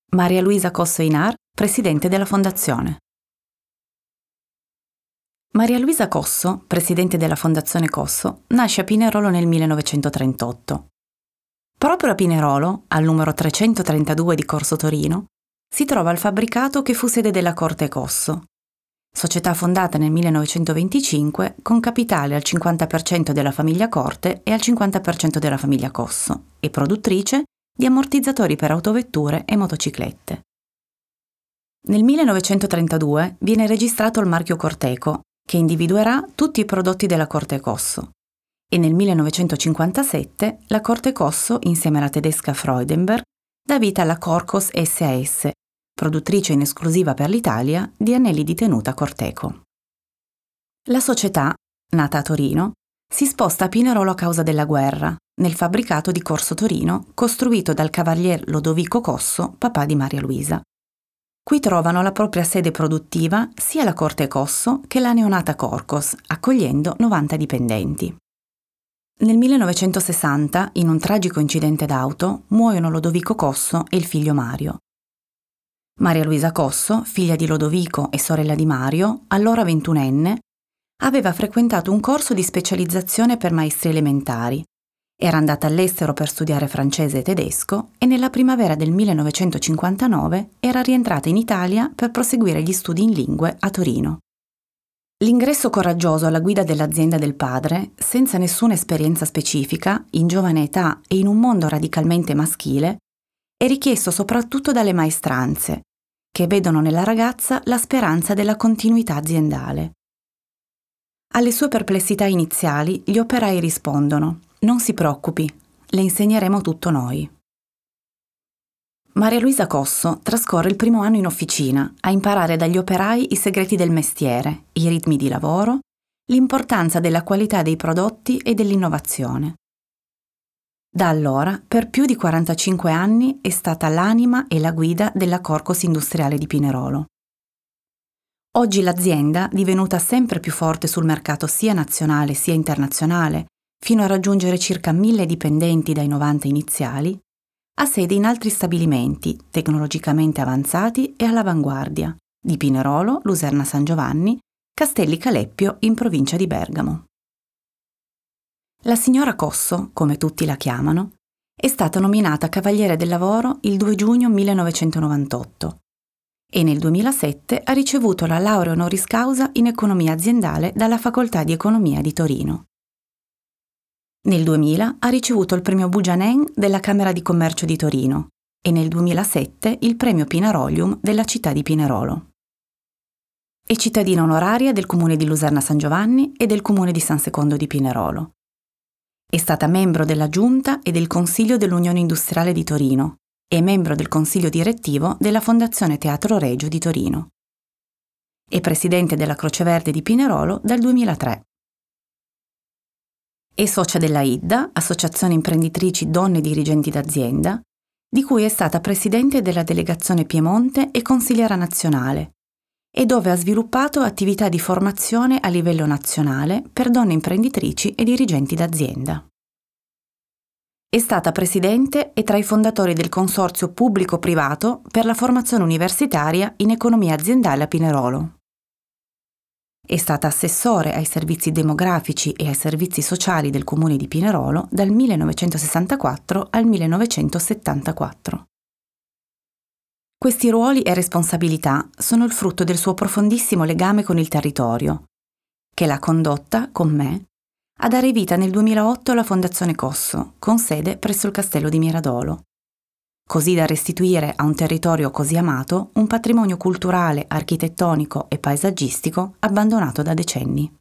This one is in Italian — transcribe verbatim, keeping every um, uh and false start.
Maria Luisa Cosso Inar, presidente della Fondazione. Maria Luisa Cosso, presidente della Fondazione Cosso, nasce a Pinerolo nel millenovecentotrentotto. Proprio a Pinerolo, al numero trecentotrentadue di Corso Torino, si trova il fabbricato che fu sede della Corte Cosso, società fondata nel millenovecentoventicinque con capitale al cinquanta per cento della famiglia Corte e al cinquanta per cento della famiglia Cosso e produttrice di ammortizzatori per autovetture e motociclette. Nel millenovecentotrentadue viene registrato il marchio Corteco, che individuerà tutti i prodotti della Corte Cosso, e nel millenovecentocinquantasette la Corte Cosso, insieme alla tedesca Freudenberg, dà vita alla Corcos S A S, produttrice in esclusiva per l'Italia di anelli di tenuta Corteco. La società, nata a Torino, si sposta a Pinerolo a causa della guerra, nel fabbricato di Corso Torino costruito dal cavalier Lodovico Cosso, papà di Maria Luisa. Qui trovano la propria sede produttiva sia la Corte Cosso che la neonata Corcos, accogliendo novanta dipendenti. Nel millenovecentosessanta, in un tragico incidente d'auto, muoiono Lodovico Cosso e il figlio Mario. Maria Luisa Cosso, figlia di Lodovico e sorella di Mario, allora ventunenne, aveva frequentato un corso di specializzazione per maestri elementari, era andata all'estero per studiare francese e tedesco e nella primavera del millenovecentocinquantanove era rientrata in Italia per proseguire gli studi in lingue a Torino. L'ingresso coraggioso alla guida dell'azienda del padre, senza nessuna esperienza specifica, in giovane età e in un mondo radicalmente maschile, è richiesto soprattutto dalle maestranze, che vedono nella ragazza la speranza della continuità aziendale. Alle sue perplessità iniziali gli operai rispondono: «Non si preoccupi, le insegneremo tutto noi». Maria Luisa Cosso trascorre il primo anno in officina a imparare dagli operai i segreti del mestiere, i ritmi di lavoro, l'importanza della qualità dei prodotti e dell'innovazione. Da allora, per più di quarantacinque anni, è stata l'anima e la guida della Corcos Industriale di Pinerolo. Oggi l'azienda, divenuta sempre più forte sul mercato sia nazionale sia internazionale, fino a raggiungere circa mille dipendenti dai novanta iniziali, ha sede in altri stabilimenti tecnologicamente avanzati e all'avanguardia di Pinerolo, Luserna San Giovanni, Castelli Caleppio in provincia di Bergamo. La signora Cosso, come tutti la chiamano, è stata nominata Cavaliere del Lavoro il due giugno millenovecentonovantotto e nel duemilasette ha ricevuto la laurea honoris causa in economia aziendale dalla Facoltà di Economia di Torino. Nel duemila ha ricevuto il premio Bujanen della Camera di Commercio di Torino e nel duemilasette il premio Pinarolium della città di Pinerolo. È cittadina onoraria del comune di Luserna San Giovanni e del comune di San Secondo di Pinerolo. È stata membro della Giunta e del Consiglio dell'Unione Industriale di Torino e membro del Consiglio direttivo della Fondazione Teatro Regio di Torino. È presidente della Croce Verde di Pinerolo dal duemilatré. È socia della I D D A, Associazione Imprenditrici Donne Dirigenti d'Azienda, di cui è stata presidente della delegazione Piemonte e consigliera nazionale, e dove ha sviluppato attività di formazione a livello nazionale per donne imprenditrici e dirigenti d'azienda. È stata presidente e tra i fondatori del consorzio pubblico-privato per la formazione universitaria in economia aziendale a Pinerolo. È stata assessore ai servizi demografici e ai servizi sociali del comune di Pinerolo dal millenovecentosessantaquattro al millenovecentosettantaquattro. Questi ruoli e responsabilità sono il frutto del suo profondissimo legame con il territorio, che l'ha condotta, con me, a dare vita nel duemilaotto alla Fondazione Cosso, con sede presso il Castello di Miradolo, così da restituire a un territorio così amato un patrimonio culturale, architettonico e paesaggistico abbandonato da decenni.